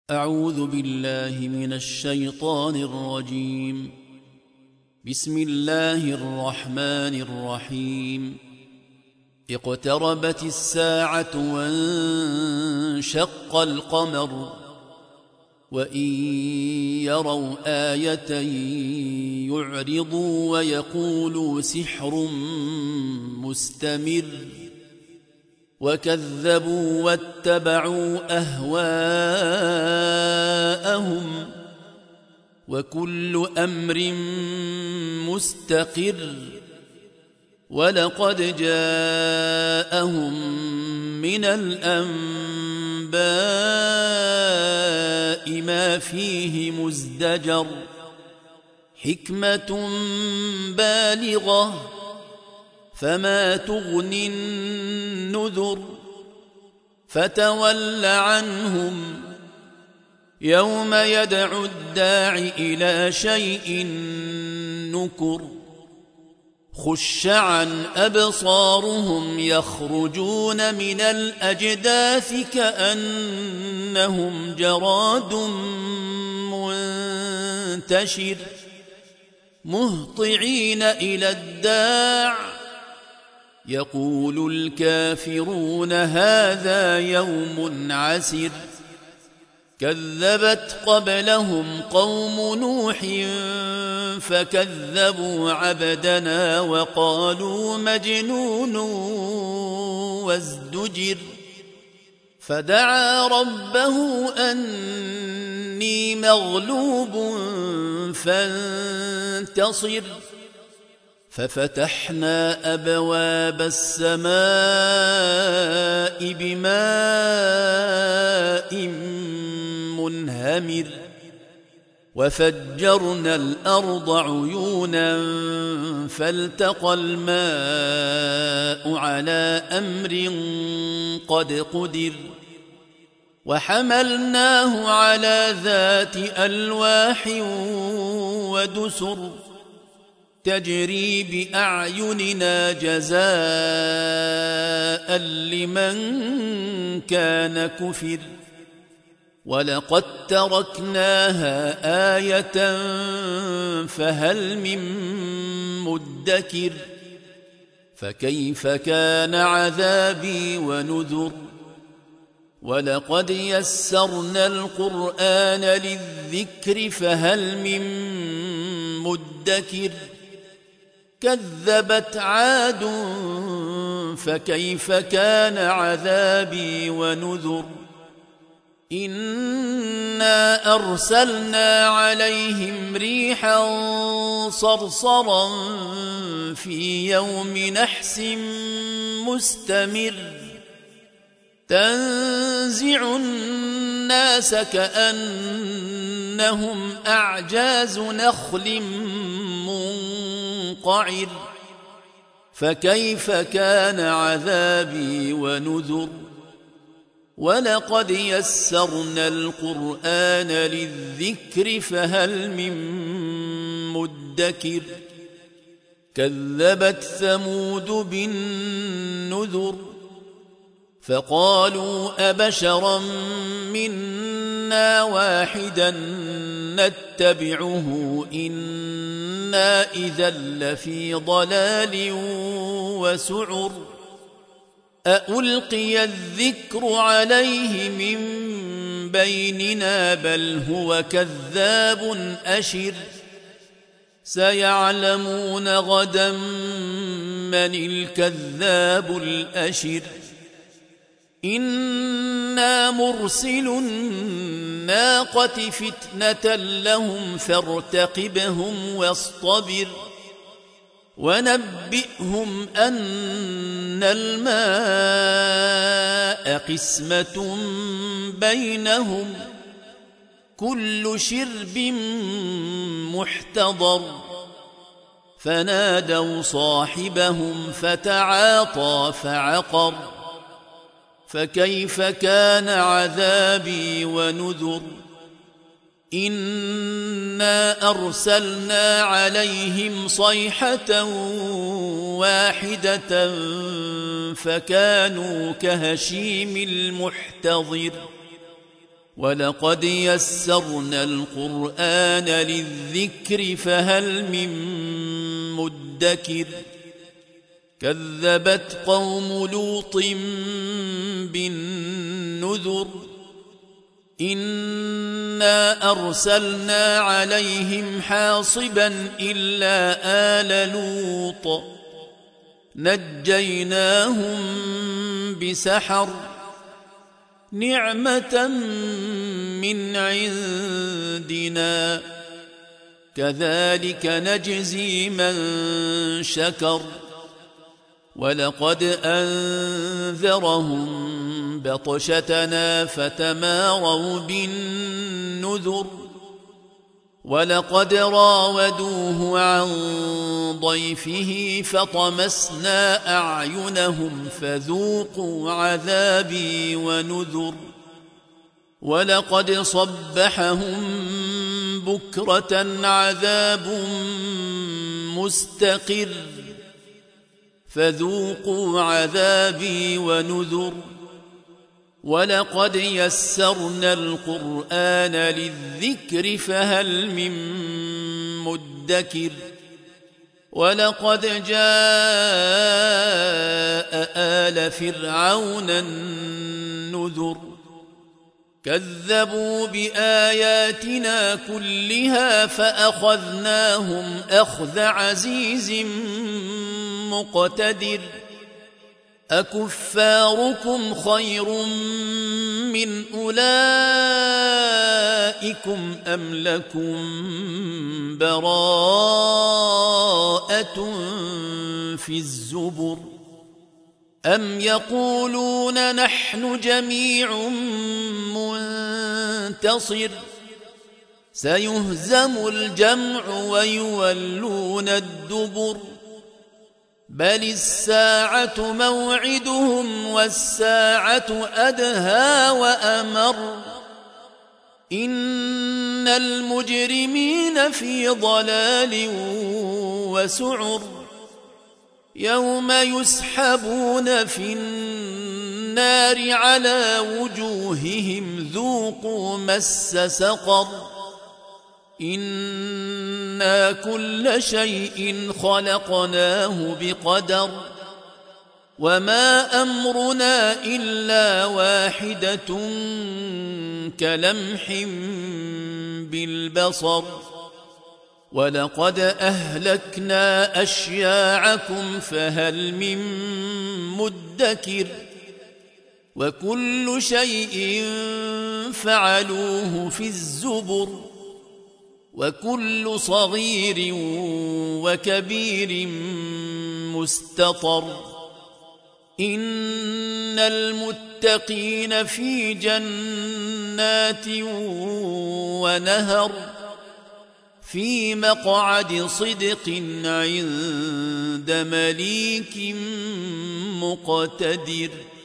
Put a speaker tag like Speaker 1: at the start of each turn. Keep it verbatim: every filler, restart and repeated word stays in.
Speaker 1: أعوذ بالله من الشيطان الرجيم. بسم الله الرحمن الرحيم. اقتربت الساعة وانشق القمر وإن يروا آية يعرضوا ويقولوا سحر مستمر وكذبوا واتبعوا أهواءهم وكل أمر مستقر ولقد جاءهم من الأنباء ما فيه مزدجر حكمة بالغة فما تغني النذر فتول عنهم يوم يدعو الداع إلى شيء نكر خش عن أبصارهم يخرجون من الأجداث كأنهم جراد منتشر مهطعين إلى الداع يقول الكافرون هذا يوم عسر كذبت قبلهم قوم نوح فكذبوا عبدنا وقالوا مجنون وازدجر فدعا ربه أني مغلوب فانتصر ففتحنا أبواب السماء بماء منهمر وفجرنا الأرض عيونا فالتقى الماء على أمر قد قدر وحملناه على ذات ألواح ودسر تجري بأعيننا جزاء لمن كان كفر ولقد تركناها آية فهل من مدكر فكيف كان عذابي ونذر ولقد يسرنا القرآن للذكر فهل من مدكر كذبت عاد فكيف كان عذابي ونذر إنا أرسلنا عليهم ريحا صرصرا في يوم نحس مستمر تنزع الناس كأنهم أعجاز نخل منقعر فكيف كان عذابي ونذر ولقد يسرنا القرآن للذكر فهل من مدكر كذبت ثمود بالنذر فقالوا أبشرا منا واحدا نتبعه إنا إذا لفي ضلال وسعر أألقي الذكر عليه من بيننا بل هو كذاب أشر سيعلمون غدا من الكذاب الأشر إنا مرسل الناقة فتنة لهم فارتقبهم واصطبر ونبئهم أن الماء قسمة بينهم كل شرب محتضر فنادوا صاحبهم فتعاطى فعقر فكيف كان عذابي ونذر إنا أرسلنا عليهم صيحة واحدة فكانوا كهشيم المحتضر ولقد يسرنا القرآن للذكر فهل من مدكر كذبت قوم لوط بالنذر إنا أرسلنا عليهم حاصبا إلا آل لوط نجيناهم بسحر نعمة من عندنا كذلك نجزي من شكر ولقد أنذرهم بطشتنا فتماروا بالنذر ولقد راودوه عن ضيفه فطمسنا أعينهم فذوقوا عذابي ونذر ولقد صبحهم بكرة عذاب مستقر فذوقوا عذابي ونذر ولقد يسرنا القرآن للذكر فهل من مدكر ولقد جاء آل فرعون النذر كذبوا بآياتنا كلها فأخذناهم أخذ عزيز مقتدر أكفاركم خير من أولئكم أم لكم براءة في الزبر أم يقولون نحن جميع منتصر سيهزم الجمع ويولون الدبر بل الساعة موعدهم والساعة أدهى وأمر إن المجرمين في ضلال وسعر يوم يسحبون في النار على وجوههم ذوقوا مس سقر إنا كل شيء خلقناه بقدر وما أمرنا إلا واحدة كلمح بالبصر ولقد أهلكنا أشياعكم فهل من مدكر وكل شيء فعلوه في الزبر وكل صغير وكبير مستطر إن المتقين في جنات ونهر في مقعد صدق عند مليك مقتدر.